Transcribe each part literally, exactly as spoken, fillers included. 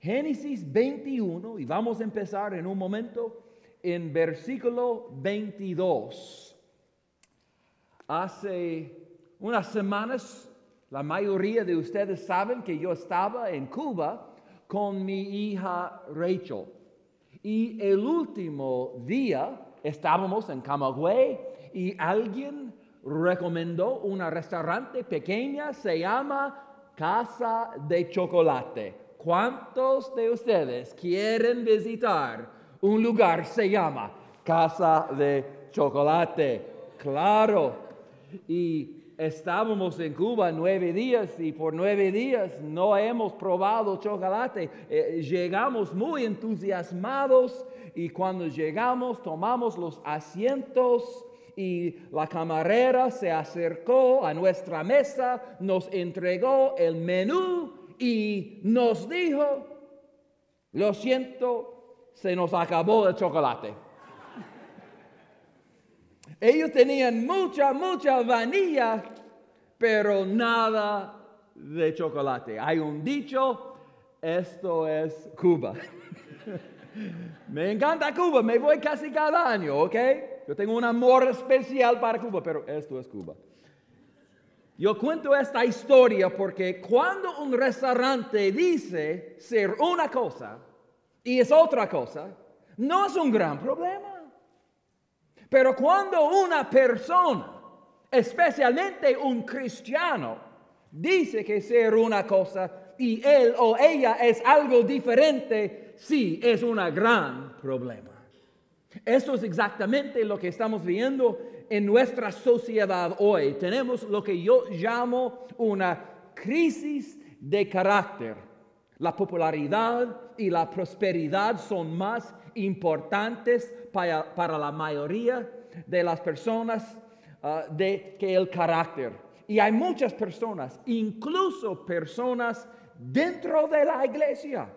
Génesis veintiuno, y vamos a empezar en un momento en versículo veintidós. Hace unas semanas, la mayoría de ustedes saben que yo estaba en Cuba con mi hija Rachel. Y el último día estábamos en Camagüey y alguien recomendó un restaurante pequeño, se llama Casa de Chocolate. ¿Cuántos de ustedes quieren visitar un lugar que se llama Casa de Chocolate? Claro. Y estábamos en Cuba nueve días y por nueve días no hemos probado chocolate. Eh, llegamos muy entusiasmados y cuando llegamos tomamos los asientos y la camarera se acercó a nuestra mesa, nos entregó el menú y nos dijo: lo siento, se nos acabó el chocolate. Ellos tenían mucha, mucha vanilla, pero nada de chocolate. Hay un dicho, esto es Cuba. Me encanta Cuba, me voy casi cada año, ¿ok? Yo tengo un amor especial para Cuba, pero esto es Cuba. Yo cuento esta historia porque cuando un restaurante dice ser una cosa y es otra cosa, no es un gran problema. Pero cuando una persona, especialmente un cristiano, dice que ser una cosa y él o ella es algo diferente, sí, es un gran problema. Esto es exactamente lo que estamos viendo en nuestra sociedad hoy. Tenemos lo que yo llamo una crisis de carácter. La popularidad y la prosperidad son más importantes para, para la mayoría de las personas uh, de, que el carácter. Y hay muchas personas, incluso personas dentro de la iglesia,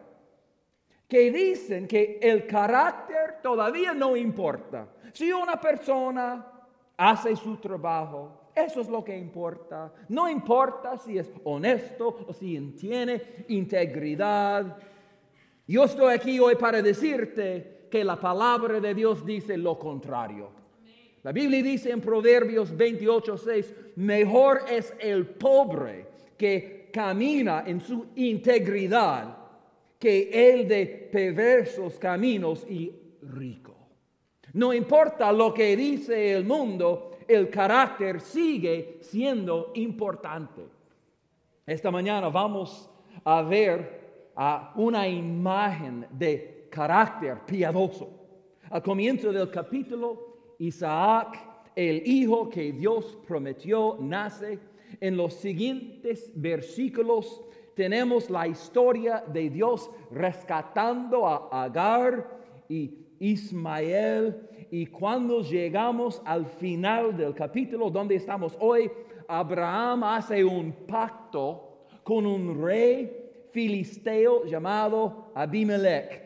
que dicen que el carácter todavía no importa. Si una persona hace su trabajo, eso es lo que importa. No importa si es honesto o si tiene integridad. Yo estoy aquí hoy para decirte que la palabra de Dios dice lo contrario. La Biblia dice en Proverbios veintiocho seis, mejor es el pobre que camina en su integridad que el de perversos caminos y rico. No importa lo que dice el mundo, el carácter sigue siendo importante. Esta mañana vamos a ver uh, una imagen de carácter piadoso. Al comienzo del capítulo, Isaac, el hijo que Dios prometió, nace. En los siguientes versículos tenemos la historia de Dios rescatando a Agar y Ismael. Y cuando llegamos al final del capítulo donde estamos hoy, Abraham hace un pacto con un rey filisteo llamado Abimelech.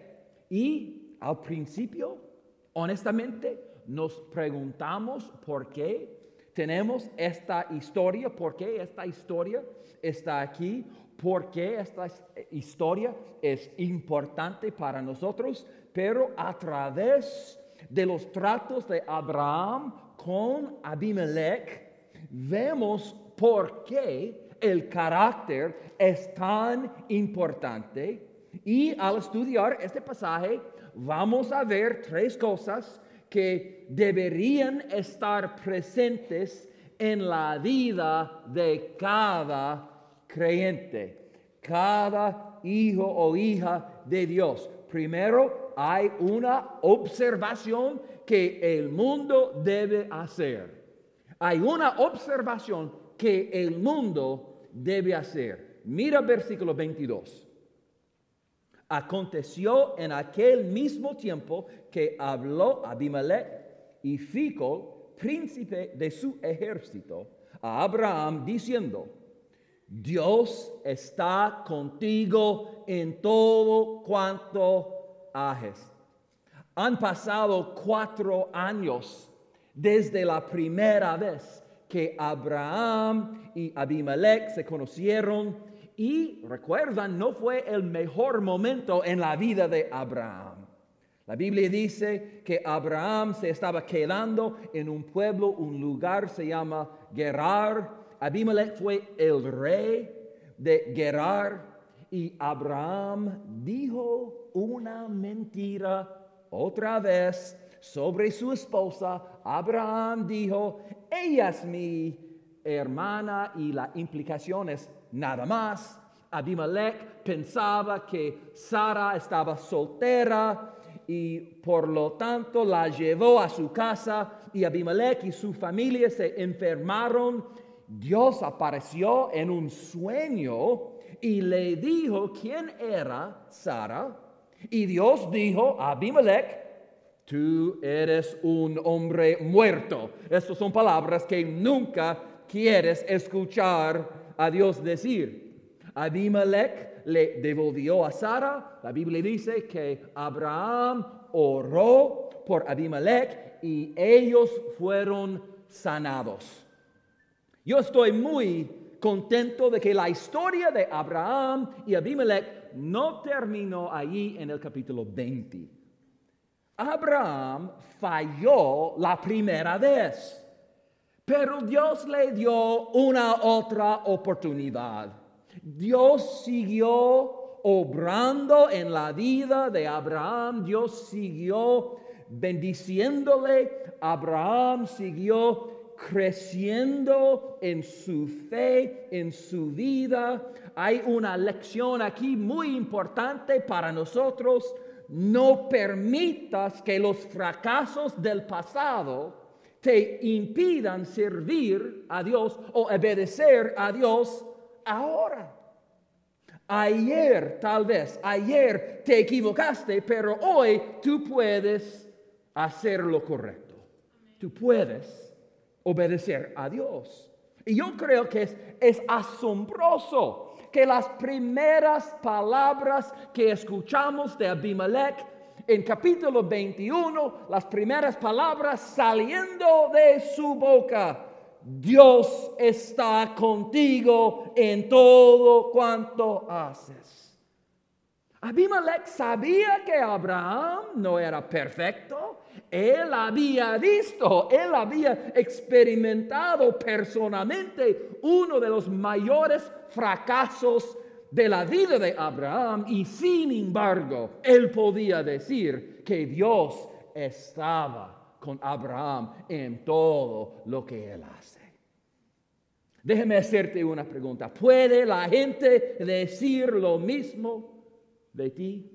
Y al principio, honestamente, nos preguntamos por qué tenemos esta historia, por qué esta historia está aquí, por qué esta historia es importante para nosotros, pero a través de los tratos de Abraham con Abimelech, vemos por qué el carácter es tan importante. Y al estudiar este pasaje, vamos a ver tres cosas que deberían estar presentes en la vida de cada creyente, cada hijo o hija de Dios. Primero, hay una observación que el mundo debe hacer. Hay una observación que el mundo debe hacer. Mira versículo veintidós. Aconteció en aquel mismo tiempo que habló Abimelech y Ficol, príncipe de su ejército, a Abraham diciendo: Dios está contigo en todo cuanto haces. Han pasado cuatro años desde la primera vez que Abraham y Abimelech se conocieron Y recuerdan, no fue el mejor momento en la vida de Abraham. La Biblia dice que Abraham se estaba quedando en un pueblo, un lugar se llama Gerar. Abimelech fue el rey de Gerar. Y Abraham dijo una mentira otra vez sobre su esposa. Abraham dijo, ella es mi hermana, y la implicación es nada más. Abimelech pensaba que Sara estaba soltera y por lo tanto la llevó a su casa, y Abimelech y su familia se enfermaron. Dios apareció en un sueño y le dijo quién era Sara. Y Dios dijo a Abimelech, tú eres un hombre muerto. Estas son palabras que nunca quieres escuchar a Dios decir. Abimelech le devolvió a Sara. La Biblia dice que Abraham oró por Abimelech y ellos fueron sanados. Yo estoy muy contento de que la historia de Abraham y Abimelech no terminó allí en el capítulo veinte. Abraham falló la primera vez, pero Dios le dio una otra oportunidad. Dios siguió obrando en la vida de Abraham. Dios siguió bendiciéndole. Abraham siguió creciendo en su fe, en su vida. Hay una lección aquí muy importante para nosotros. No permitas que los fracasos del pasado te impidan servir a Dios o obedecer a Dios ahora. Ayer, tal vez, ayer te equivocaste, pero hoy tú puedes hacer lo correcto. Tú puedes obedecer a Dios. Y yo creo que es, es asombroso que las primeras palabras que escuchamos de Abimelech en capítulo veintiuno, las primeras palabras saliendo de su boca: Dios está contigo en todo cuanto haces. Abimelech sabía que Abraham no era perfecto. Él había visto, él había experimentado personalmente uno de los mayores fracasos de la vida de Abraham, y sin embargo, él podía decir que Dios estaba con Abraham en todo lo que él hace. Déjeme hacerte una pregunta. ¿Puede la gente decir lo mismo de ti?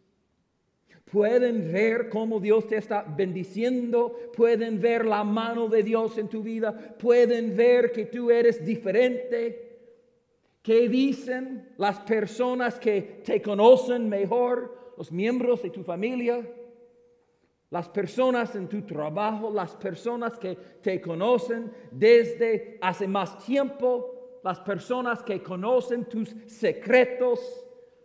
Pueden ver cómo Dios te está bendiciendo, pueden ver la mano de Dios en tu vida, pueden ver que tú eres diferente. ¿Qué dicen las personas que te conocen mejor, los miembros de tu familia, las personas en tu trabajo, las personas que te conocen desde hace más tiempo, las personas que conocen tus secretos?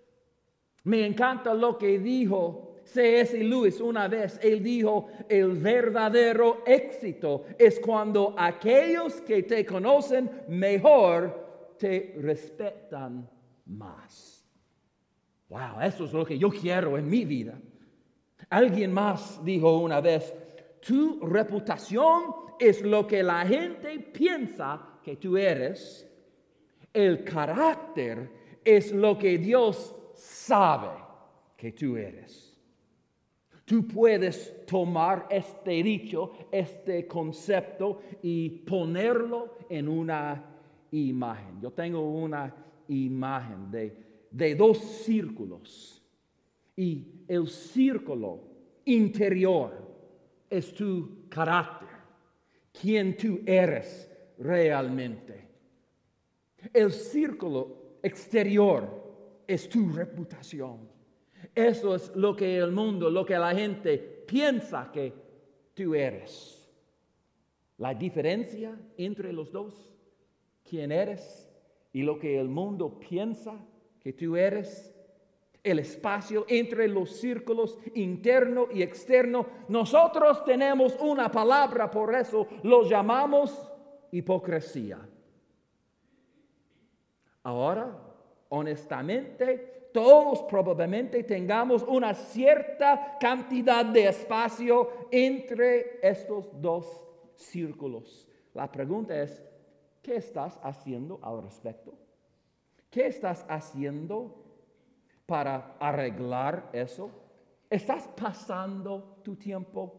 Me encanta lo que dijo C S Lewis una vez. Él dijo, el verdadero éxito es cuando aquellos que te conocen mejor te respetan más. Wow, eso es lo que yo quiero en mi vida. Alguien más dijo una vez, tu reputación es lo que la gente piensa que tú eres. El carácter es lo que Dios sabe que tú eres. Tú puedes tomar este dicho, este concepto, y ponerlo en una imagen. Yo tengo una imagen de, de dos círculos, y el círculo interior es tu carácter, quién tú eres realmente. El círculo exterior es tu reputación. Eso es lo que el mundo, lo que la gente piensa que tú eres. La diferencia entre los dos, quién eres y lo que el mundo piensa que tú eres, el espacio entre los círculos interno y externo. Nosotros tenemos una palabra, por eso lo llamamos hipocresía. Ahora, honestamente, todos probablemente tengamos una cierta cantidad de espacio entre estos dos círculos. La pregunta es, ¿qué estás haciendo al respecto? ¿Qué estás haciendo para arreglar eso? ¿Estás pasando tu tiempo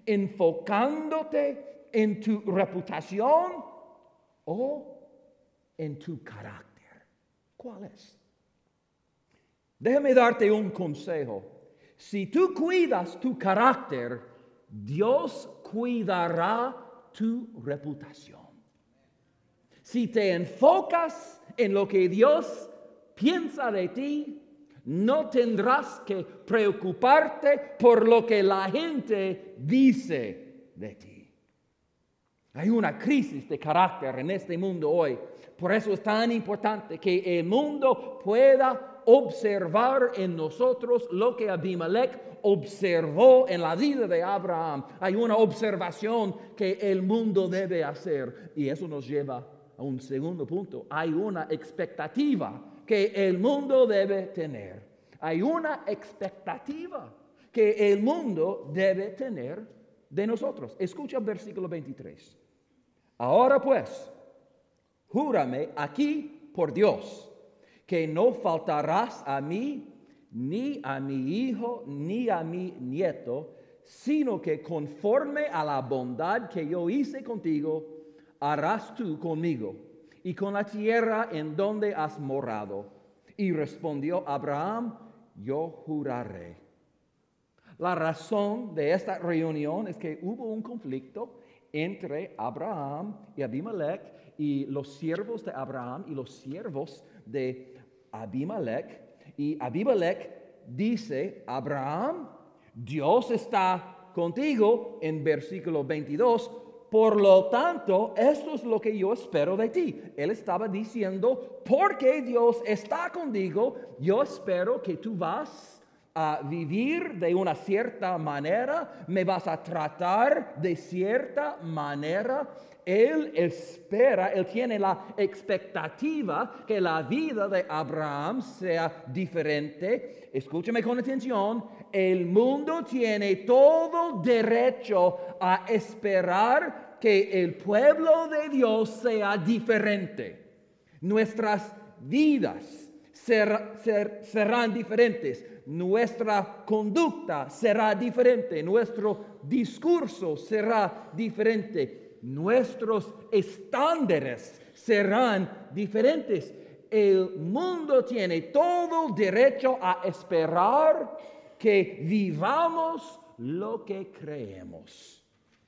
enfocándote en tu reputación o en tu carácter? ¿Cuál es? Déjame darte un consejo. Si tú cuidas tu carácter, Dios cuidará tu reputación. Si te enfocas en lo que Dios piensa de ti, no tendrás que preocuparte por lo que la gente dice de ti. Hay una crisis de carácter en este mundo hoy. Por eso es tan importante que el mundo pueda observar en nosotros lo que Abimelech observó en la vida de Abraham. Hay una observación que el mundo debe hacer. Y eso nos lleva a un segundo punto. Hay una expectativa que el mundo debe tener. Hay una expectativa que el mundo debe tener de nosotros. Escucha el versículo veintitrés. Ahora pues, júrame aquí por Dios, que no faltarás a mí, ni a mi hijo, ni a mi nieto, sino que conforme a la bondad que yo hice contigo, harás tú conmigo y con la tierra en donde has morado. Y respondió Abraham, yo juraré. La razón de esta reunión es que hubo un conflicto entre Abraham y Abimelech y los siervos de Abraham y los siervos de Abimelech. Y Abimelech dice, Abraham, Dios está contigo en versículo veintidós. Por lo tanto, esto es lo que yo espero de ti. Él estaba diciendo, porque Dios está contigo, yo espero que tú vas a vivir de una cierta manera, me vas a tratar de cierta manera. Él espera, él tiene la expectativa que la vida de Abraham sea diferente. Escúchame con atención. El mundo tiene todo derecho a esperar que el pueblo de Dios sea diferente. Nuestras vidas ser, ser, serán diferentes. Nuestra conducta será diferente. Nuestro discurso será diferente. Nuestros estándares serán diferentes. El mundo tiene todo derecho a esperar que vivamos lo que creemos.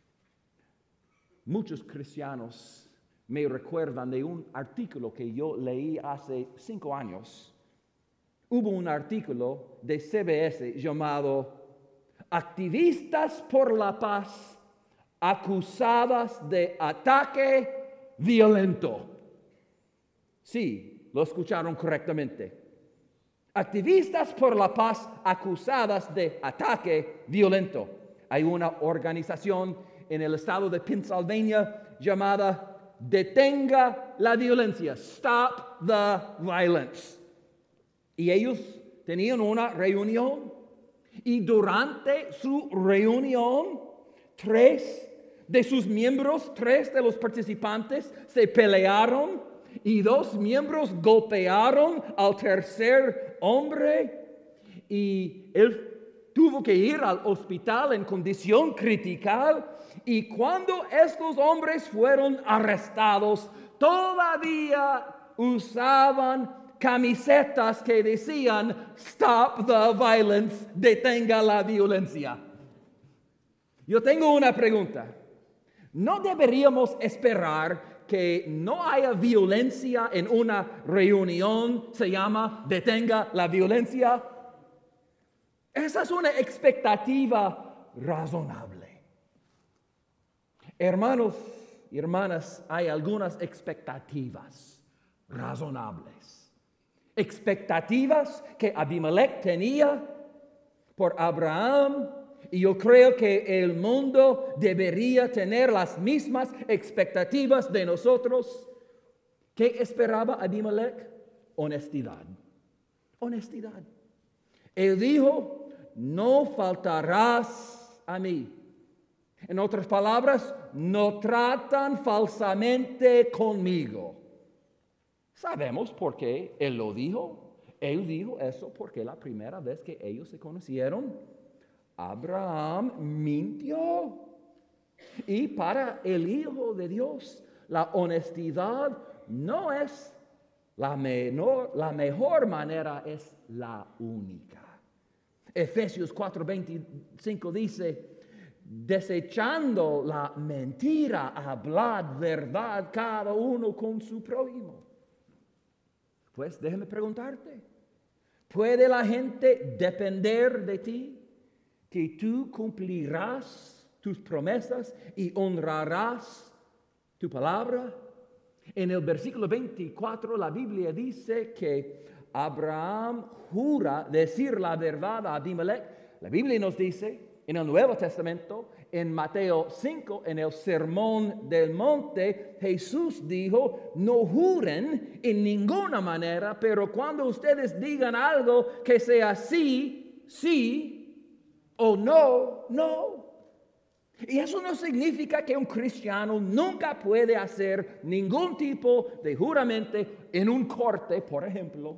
Muchos cristianos me recuerdan de un artículo que yo leí hace cinco años. Hubo un artículo de C B S llamado Activistas por la Paz acusadas de ataque violento. Sí, lo escucharon correctamente. Activistas por la paz acusadas de ataque violento. Hay una organización en el estado de Pennsylvania llamada Detenga la Violencia, Stop the Violence. Y ellos tenían una reunión y durante su reunión, tres de sus miembros, tres de los participantes se pelearon y dos miembros golpearon al tercer hombre y él tuvo que ir al hospital en condición crítica. Y cuando estos hombres fueron arrestados, todavía usaban camisetas que decían Stop the Violence, detenga la violencia. Yo tengo una pregunta. ¿No deberíamos esperar que no haya violencia en una reunión? Se llama detenga la violencia. Esa es una expectativa razonable. Hermanos y hermanas, hay algunas expectativas razonables. Expectativas que Abimelech tenía por Abraham. Y yo creo que el mundo debería tener las mismas expectativas de nosotros. ¿Qué esperaba Abimelech? honestidad. Honestidad. Él dijo, no faltarás a mí. En otras palabras, no tratan falsamente conmigo. Sabemos por qué Él lo dijo. Él dijo eso porque la primera vez que ellos se conocieron, Abraham mintió. Y para el Hijo de Dios, la honestidad no es la, menor, la mejor manera, es la única. Efesios cuatro veinticinco dice, desechando la mentira, hablad verdad cada uno con su prójimo. Pues déjame preguntarte, ¿puede la gente depender de ti? ¿Que tú cumplirás tus promesas y honrarás tu palabra? En el versículo veinticuatro la Biblia dice que Abraham jura decir la verdad a Abimelech. La Biblia nos dice en el Nuevo Testamento, en Mateo cinco, en el Sermón del Monte, Jesús dijo, no juren en ninguna manera, pero cuando ustedes digan algo que sea sí, sí, o no, no. Y eso no significa que un cristiano nunca puede hacer ningún tipo de juramento en un corte, por ejemplo.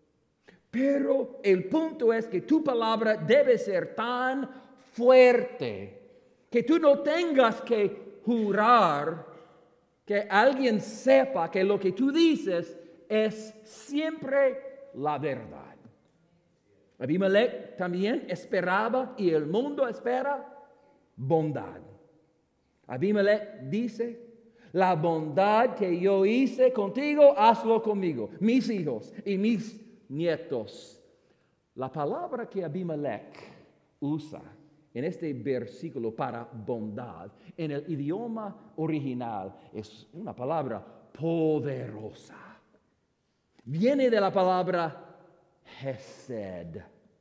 Pero el punto es que tu palabra debe ser tan fuerte que tú no tengas que jurar que alguien sepa que lo que tú dices es siempre la verdad. Abimelech también esperaba y el mundo espera bondad. Abimelech dice, la bondad que yo hice contigo, hazlo conmigo, mis hijos y mis nietos. La palabra que Abimelech usa en este versículo para bondad, en el idioma original, es una palabra poderosa. Viene de la palabra Hesed.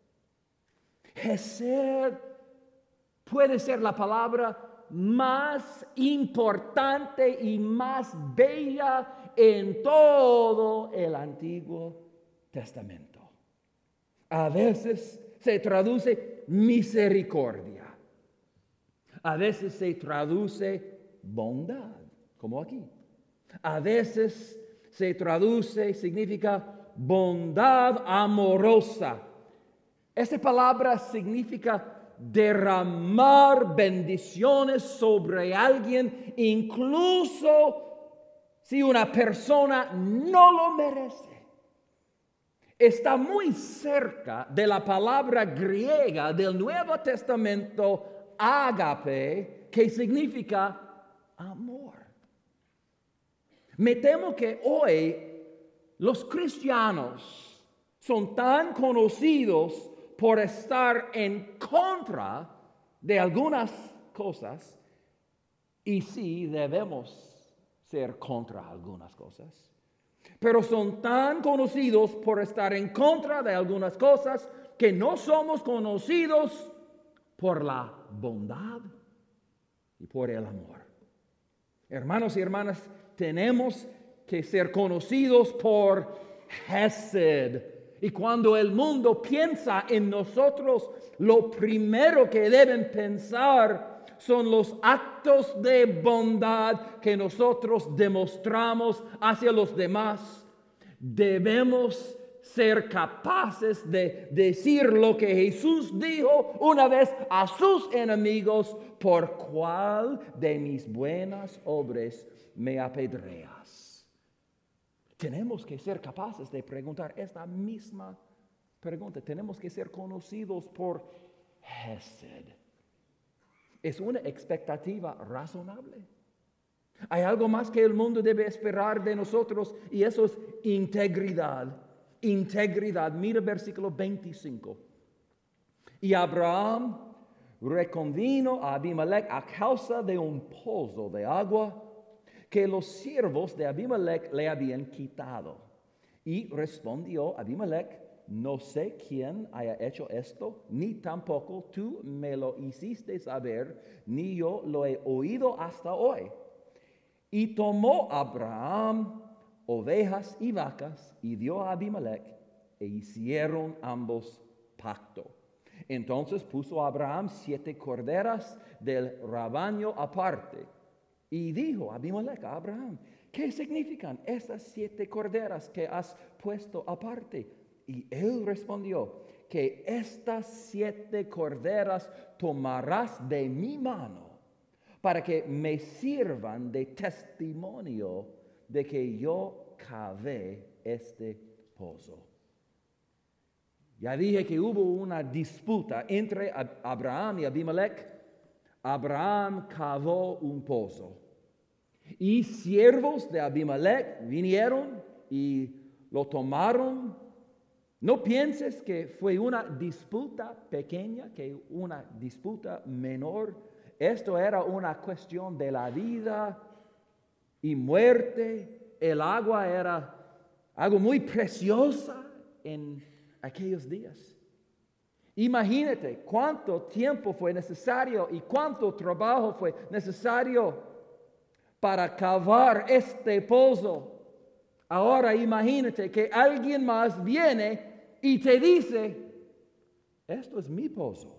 Hesed puede ser la palabra más importante y más bella en todo el Antiguo Testamento. A veces se traduce misericordia. A veces se traduce bondad, como aquí. A veces se traduce, significa bondad amorosa. Esta palabra significa derramar bendiciones sobre alguien, incluso si una persona no lo merece. Está muy cerca de la palabra griega del Nuevo Testamento, ágape, que significa amor. Me temo que hoy los cristianos son tan conocidos por estar en contra de algunas cosas, y sí debemos ser contra algunas cosas, pero son tan conocidos por estar en contra de algunas cosas que no somos conocidos por la bondad y por el amor. Hermanos y hermanas, tenemos que ser conocidos por Hesed. Y cuando el mundo piensa en nosotros, lo primero que deben pensar son los actos de bondad que nosotros demostramos hacia los demás. Debemos ser capaces de decir lo que Jesús dijo una vez a sus enemigos: ¿por cuál de mis buenas obras me apedreas? Tenemos que ser capaces de preguntar esta misma pregunta. Tenemos que ser conocidos por Hesed. Es una expectativa razonable. Hay algo más que el mundo debe esperar de nosotros, y eso es integridad. Integridad. Mira versículo veinticinco. Y Abraham reconvino a Abimelech a causa de un pozo de agua que los siervos de Abimelech le habían quitado. Y respondió Abimelech: no sé quién haya hecho esto, ni tampoco tú me lo hiciste saber, ni yo lo he oído hasta hoy. Y tomó Abraham ovejas y vacas y dio a Abimelech e hicieron ambos pacto. Entonces puso Abraham siete corderas del rebaño aparte y dijo Abimelech a Abraham, ¿qué significan estas siete corderas que has puesto aparte? Y él respondió, que estas siete corderas tomarás de mi mano para que me sirvan de testimonio de que yo cavé este pozo. Ya dije que hubo una disputa entre Abraham y Abimelech. Abraham cavó un pozo. Y siervos de Abimelech vinieron y lo tomaron. No pienses que fue una disputa pequeña, que una disputa menor. Esto era una cuestión de la vida y muerte. El agua era algo muy preciosa en aquellos días. Imagínate cuánto tiempo fue necesario y cuánto trabajo fue necesario para cavar este pozo. Ahora imagínate que alguien más viene y te dice, esto es mi pozo.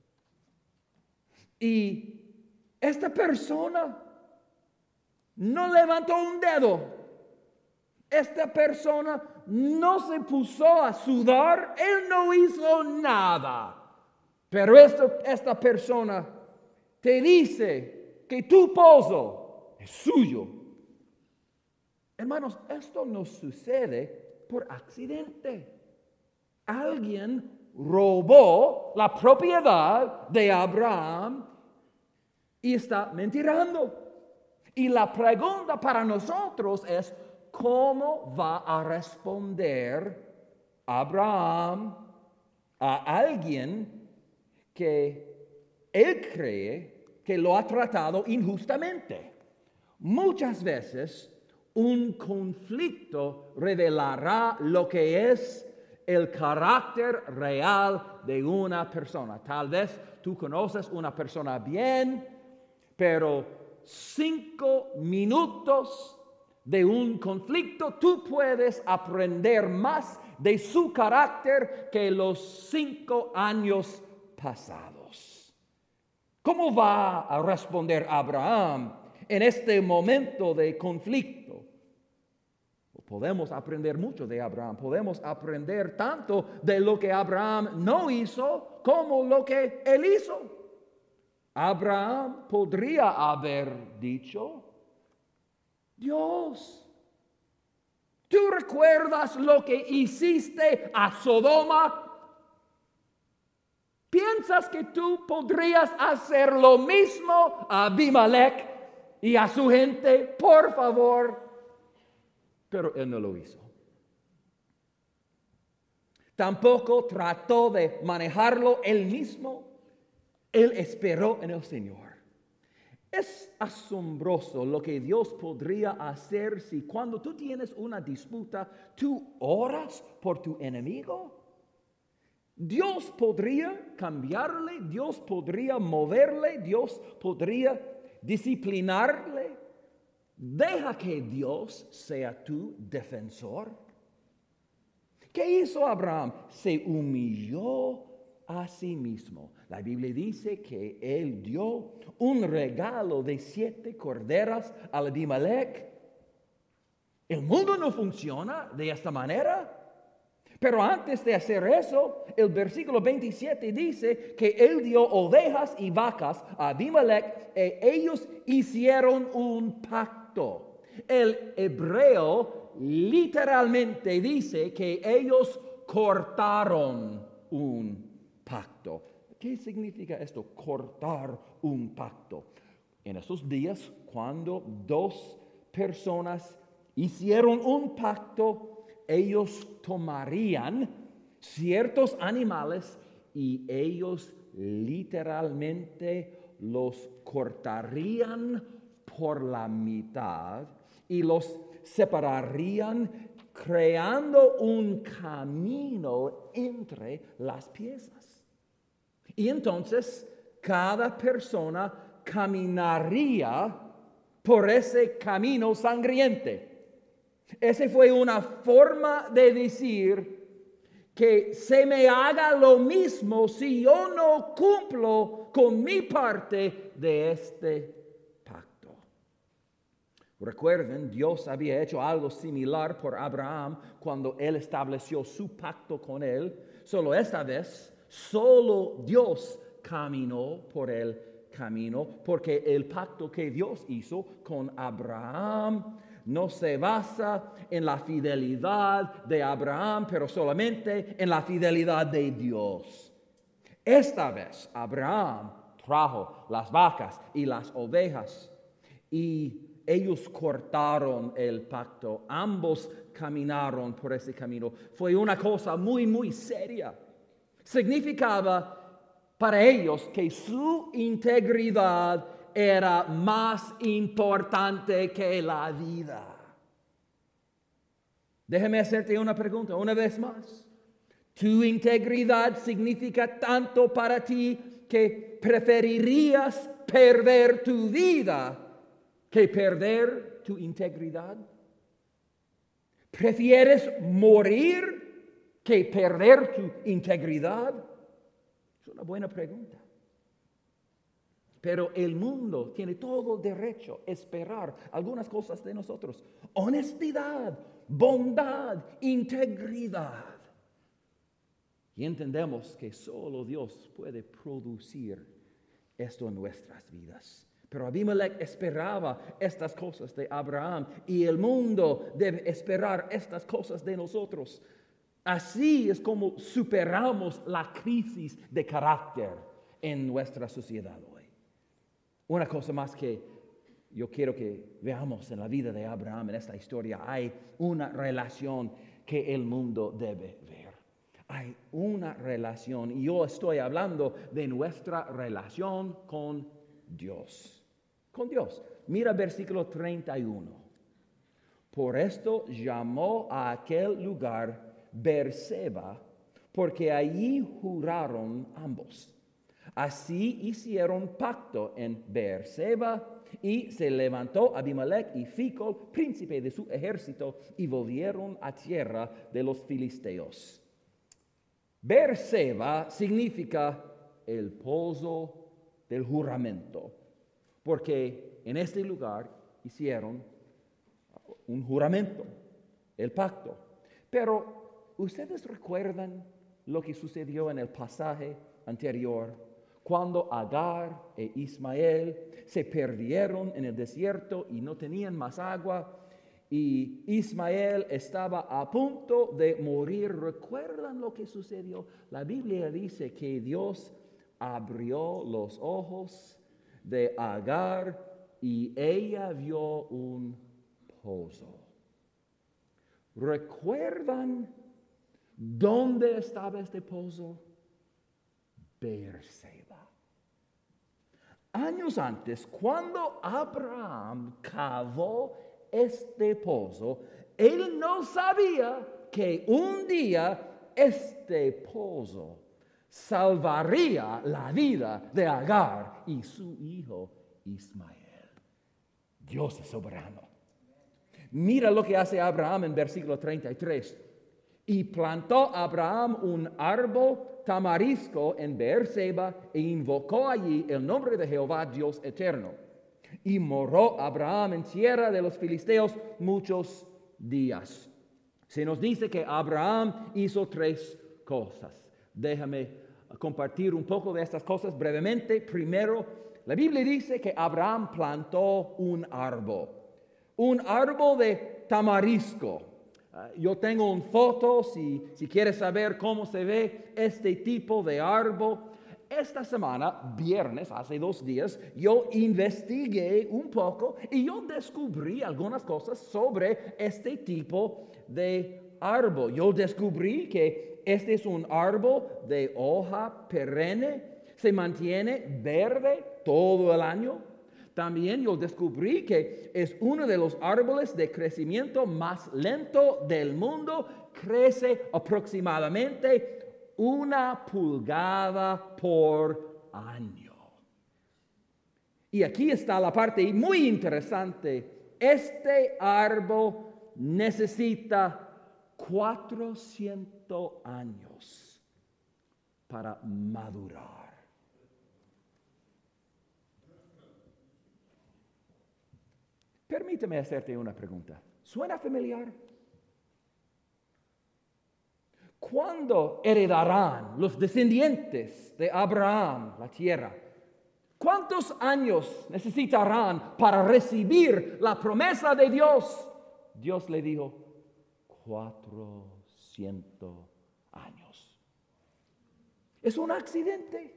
Y esta persona no levantó un dedo. Esta persona no se puso a sudar. Él no hizo nada. Pero esto, esta persona te dice que tu pozo es suyo. Hermanos, esto no sucede por accidente. Alguien robó la propiedad de Abraham y está mentirando. Y la pregunta para nosotros es, ¿cómo va a responder Abraham a alguien que él cree que lo ha tratado injustamente? Muchas veces un conflicto revelará lo que es el carácter real de una persona. Tal vez tú conoces una persona bien, pero cinco minutos de un conflicto, tú puedes aprender más de su carácter que los cinco años pasados. ¿Cómo va a responder Abraham en este momento de conflicto? Podemos aprender mucho de Abraham. Podemos aprender tanto de lo que Abraham no hizo como lo que él hizo. Abraham podría haber dicho, Dios, ¿tú recuerdas lo que hiciste a Sodoma? ¿Piensas que tú podrías hacer lo mismo a Abimelech y a su gente? Por favor. Pero él no lo hizo. Tampoco trató de manejarlo él mismo. Él esperó en el Señor. Es asombroso lo que Dios podría hacer si cuando tú tienes una disputa, tú oras por tu enemigo. Dios podría cambiarle, Dios podría moverle, Dios podría disciplinarle. Deja que Dios sea tu defensor. ¿Qué hizo Abraham? Se humilló a sí mismo. La Biblia dice que él dio un regalo de siete corderas a Abimelech. El mundo no funciona de esta manera. Pero antes de hacer eso, el versículo veintisiete dice que él dio ovejas y vacas a Abimelech y ellos hicieron un pacto. El hebreo literalmente dice que ellos cortaron un pacto. ¿Qué significa esto? Cortar un pacto. En esos días, cuando dos personas hicieron un pacto, ellos tomarían ciertos animales y ellos literalmente los cortarían por la mitad y los separarían creando un camino entre las piezas. Y entonces cada persona caminaría por ese camino sangriente. Esa fue una forma de decir que se me haga lo mismo si yo no cumplo con mi parte de este pacto. Recuerden, Dios había hecho algo similar por Abraham cuando él estableció su pacto con él. Solo esta vez, solo Dios caminó por el camino, porque el pacto que Dios hizo con Abraham no se basa en la fidelidad de Abraham, pero solamente en la fidelidad de Dios. Esta vez Abraham trajo las vacas y las ovejas y ellos cortaron el pacto. Ambos caminaron por ese camino. Fue una cosa muy, muy seria. Significaba para ellos que su integridad era más importante que la vida. Déjame hacerte una pregunta una vez más. ¿Tu integridad significa tanto para ti que preferirías perder tu vida que perder tu integridad? ¿Prefieres morir que perder tu integridad? Es una buena pregunta. Pero el mundo tiene todo derecho a esperar algunas cosas de nosotros. Honestidad, bondad, integridad. Y entendemos que solo Dios puede producir esto en nuestras vidas. Pero Abimelech esperaba estas cosas de Abraham y el mundo debe esperar estas cosas de nosotros. Así es como superamos la crisis de carácter en nuestra sociedad hoy. Una cosa más que yo quiero que veamos en la vida de Abraham, en esta historia, hay una relación que el mundo debe ver. Hay una relación, y yo estoy hablando de nuestra relación con Dios. Con Dios. Mira versículo treinta y uno. Por esto llamó a aquel lugar Beerseba, porque allí juraron ambos. Así hicieron pacto en Beerseba, y se levantó Abimelech y Ficol, príncipe de su ejército, y volvieron a tierra de los filisteos. Beerseba significa el pozo del juramento, porque en este lugar hicieron un juramento, el pacto. Pero, ¿ustedes recuerdan lo que sucedió en el pasaje anterior? Cuando Agar e Ismael se perdieron en el desierto y no tenían más agua, y Ismael estaba a punto de morir. ¿Recuerdan lo que sucedió? La Biblia dice que Dios abrió los ojos de Agar y ella vio un pozo. ¿Recuerdan dónde estaba este pozo? Beerseba. Años antes, cuando Abraham cavó este pozo, él no sabía que un día este pozo salvaría la vida de Agar y su hijo Ismael. Dios es soberano. Mira lo que hace Abraham en versículo treinta y tres. Y plantó Abraham un árbol tamarisco en Beerseba e invocó allí el nombre de Jehová Dios eterno. Y moró Abraham en tierra de los filisteos muchos días. Se nos dice que Abraham hizo tres cosas. Déjame compartir un poco de estas cosas brevemente. Primero, la Biblia dice que Abraham plantó un árbol. Un árbol de tamarisco. Uh, yo tengo una foto, si, si quieres saber cómo se ve este tipo de árbol. Esta semana, viernes, hace dos días, yo investigué un poco y yo descubrí algunas cosas sobre este tipo de árbol. Yo descubrí que este es un árbol de hoja perenne, se mantiene verde todo el año. También yo descubrí que es uno de los árboles de crecimiento más lento del mundo. Crece aproximadamente una pulgada por año. Y aquí está la parte muy interesante. Este árbol necesita cuatrocientos años para madurar. Permíteme hacerte una pregunta. ¿Suena familiar? ¿Cuándo heredarán los descendientes de Abraham la tierra? ¿Cuántos años necesitarán para recibir la promesa de Dios? Dios le dijo, cuatrocientos años. ¿Es un accidente?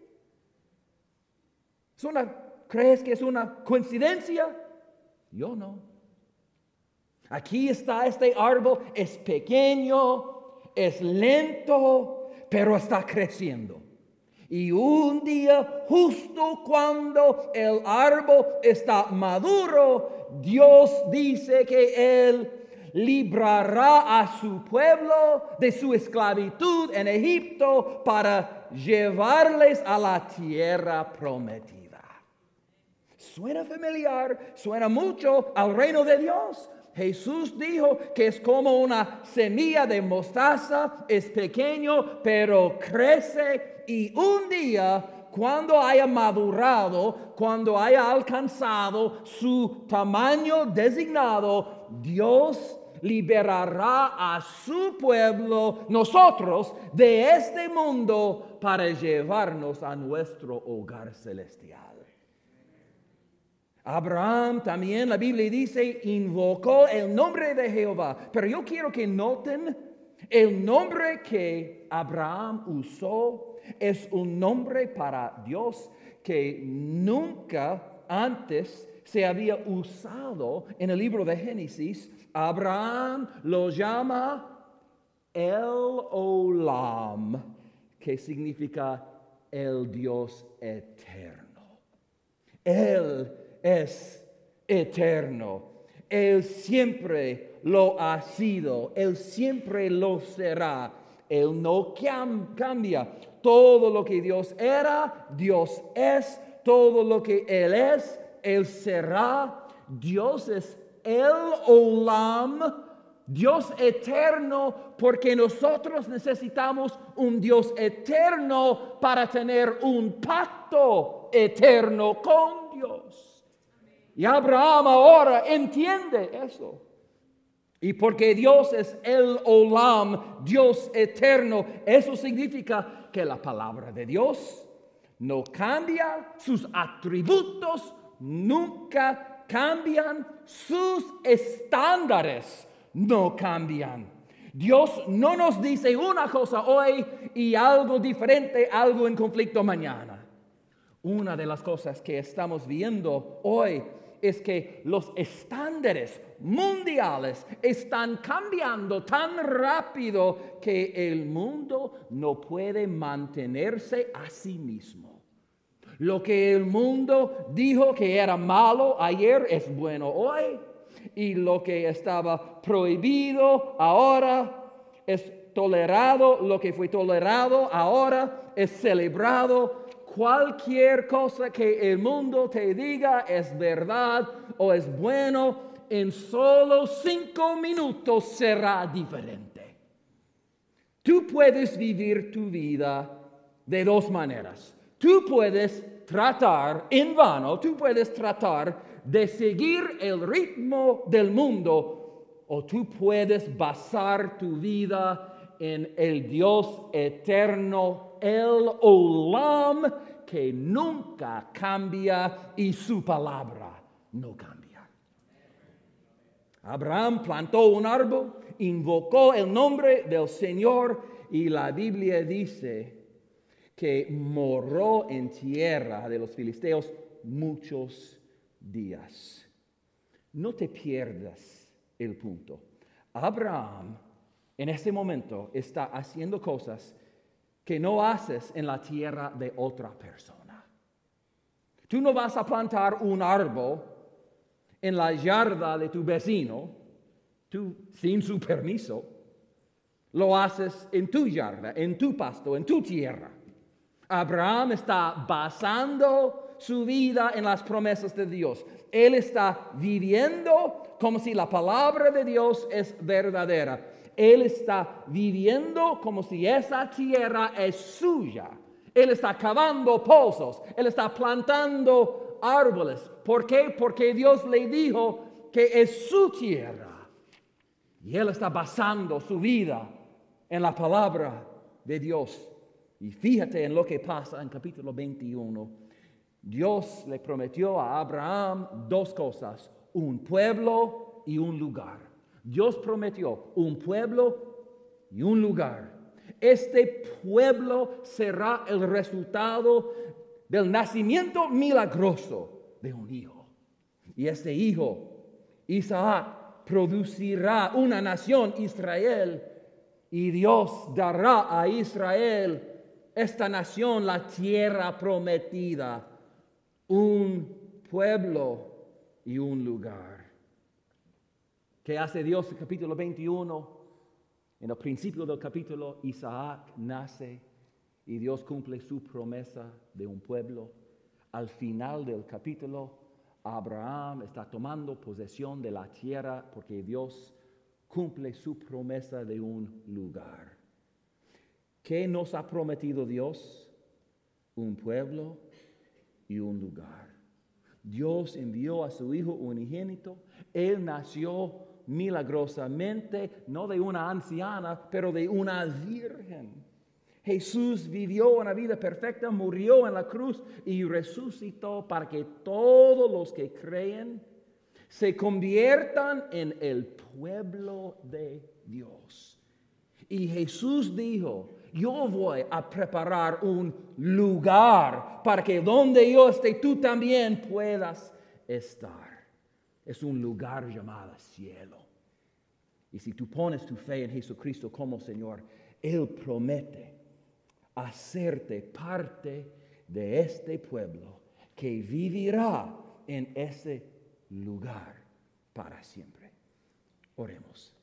¿Es una, ¿Crees que es una coincidencia? Yo no. Aquí está este árbol, es pequeño, es lento, pero está creciendo. Y un día, justo cuando el árbol está maduro, Dios dice que Él librará a su pueblo de su esclavitud en Egipto para llevarles a la tierra prometida. Suena familiar, suena mucho al reino de Dios. Jesús dijo que es como una semilla de mostaza, es pequeño, pero crece y un día, cuando haya madurado, cuando haya alcanzado su tamaño designado, Dios liberará a su pueblo, nosotros, de este mundo para llevarnos a nuestro hogar celestial. Abraham también, la Biblia dice, invocó el nombre de Jehová. Pero yo quiero que noten, el nombre que Abraham usó es un nombre para Dios que nunca antes se había usado en el libro de Génesis. Abraham lo llama El Olam, que significa el Dios eterno. Él es eterno. Él siempre lo ha sido. Él siempre lo será. Él no cam- cambia. Todo lo que Dios era, Dios es. Todo lo que Él es, Él será. Dios es el Olam, Dios eterno, porque nosotros necesitamos un Dios eterno para tener un pacto eterno con Dios. Y Abraham ahora entiende eso. Y porque Dios es el Olam, Dios eterno, eso significa que la palabra de Dios no cambia, sus atributos nunca cambian, sus estándares no cambian. Dios no nos dice una cosa hoy y algo diferente, algo en conflicto mañana. Una de las cosas que estamos viendo hoy es que los estándares mundiales están cambiando tan rápido que el mundo no puede mantenerse a sí mismo. Lo que el mundo dijo que era malo ayer es bueno hoy, y lo que estaba prohibido ahora es tolerado, lo que fue tolerado ahora es celebrado. Cualquier cosa que el mundo te diga es verdad o es bueno, en solo cinco minutos será diferente. Tú puedes vivir tu vida de dos maneras. Tú puedes tratar en vano, tú puedes tratar de seguir el ritmo del mundo, o tú puedes basar tu vida en el Dios eterno, el Olam, que nunca cambia y su palabra no cambia. Abraham plantó un árbol, invocó el nombre del Señor y la Biblia dice que moró en tierra de los filisteos muchos días. No te pierdas el punto. Abraham en este momento está haciendo cosas que no haces en la tierra de otra persona. Tú no vas a plantar un árbol en la yarda de tu vecino, tú sin su permiso. Lo haces en tu yarda, en tu pasto, en tu tierra. Abraham está basando su vida en las promesas de Dios. Él está viviendo como si la palabra de Dios es verdadera. Él está viviendo como si esa tierra es suya. Él está cavando pozos. Él está plantando árboles. ¿Por qué? Porque Dios le dijo que es su tierra. Y él está basando su vida en la palabra de Dios. Y fíjate en lo que pasa en capítulo veintiuno. Dios le prometió a Abraham dos cosas: un pueblo y un lugar. Dios prometió un pueblo y un lugar. Este pueblo será el resultado del nacimiento milagroso de un hijo. Y este hijo, Isaac, producirá una nación, Israel, y Dios dará a Israel, esta nación, la tierra prometida, un pueblo y un lugar. ¿Qué hace Dios en el capítulo veintiuno? En el principio del capítulo, Isaac nace y Dios cumple su promesa de un pueblo. Al final del capítulo, Abraham está tomando posesión de la tierra porque Dios cumple su promesa de un lugar. ¿Qué nos ha prometido Dios? Un pueblo y un lugar. Dios envió a su Hijo unigénito. Él nació milagrosamente, no de una anciana, pero de una virgen. Jesús vivió una vida perfecta, murió en la cruz y resucitó para que todos los que creen se conviertan en el pueblo de Dios. Y Jesús dijo: yo voy a preparar un lugar para que donde yo esté, tú también puedas estar. Es un lugar llamado cielo. Y si tú pones tu fe en Jesucristo como Señor, Él promete hacerte parte de este pueblo que vivirá en ese lugar para siempre. Oremos.